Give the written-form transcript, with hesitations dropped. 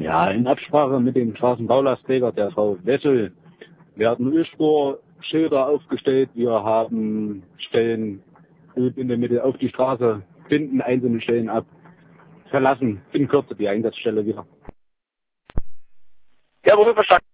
Ja, in Absprache mit dem Straßenbaulasträger, der Frau Wessel, werden Ölspurschilder aufgestellt. Wir haben Stellen in der Mitte auf die Straße, binden einzelne Stellen ab, verlassen in Kürze die Einsatzstelle wieder. Ja, wohl verstanden.